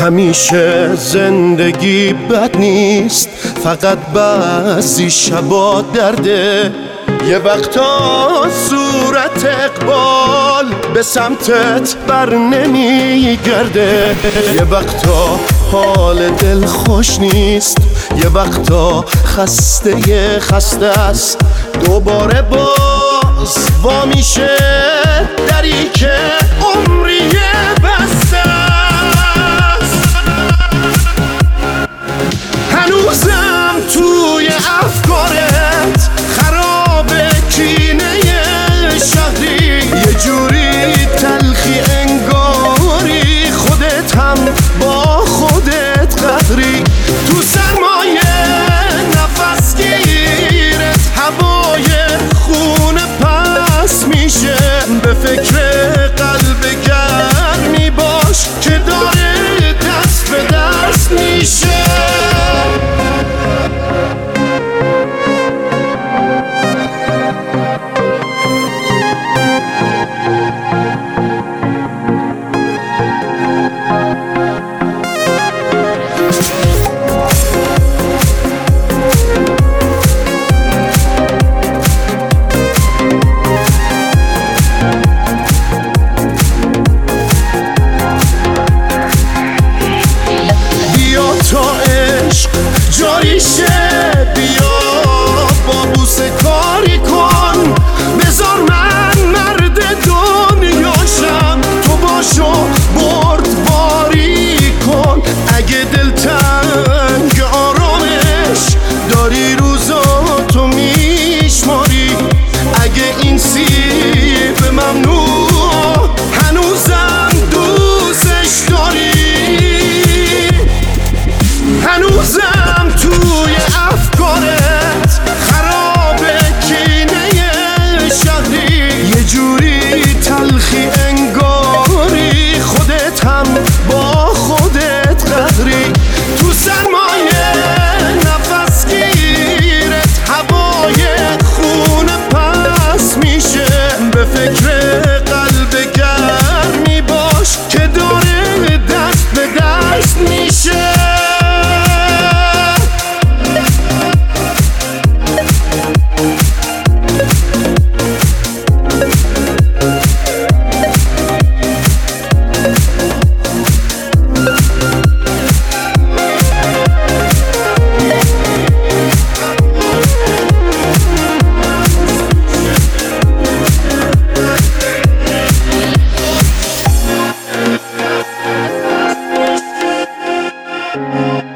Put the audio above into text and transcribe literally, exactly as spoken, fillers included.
همیشه زندگی بد نیست، فقط بعضی شبا درده. یه وقتا صورت اقبال به سمتت بر نمیگرده، یه وقتا حال دل خوش نیست، یه وقتا خسته خسته است. دوباره باز وا میشه دری که عمری بسته است. هنوزم توی افکارت خرابه کینه شهری، یه جوری تلخی انگاری خودت هم با خودت قهری. تو سرمایه نفس گیرت هوای خونه پس میشه، به فکر قلب گرمی باش که داره دست به دست میشه. جاری شه بیا با بوسه کاری کن، بذار من مرد دنیاشم، تو باشو بردباری کن. اگه دلتنگ آرامش داری روزاتو میشماری، اگه این سیب ممنوع هنوزم دوستش داری، هنوزم توی افکارت خرابه کینه شهری، یه جوری تلخی انگاری خودت هم با خودت قهری. تو سرمایه نفس گیرت هوای خونه پس میشه، به فکر قلب گرمی باش که داره دست به دست میشه. Thank you.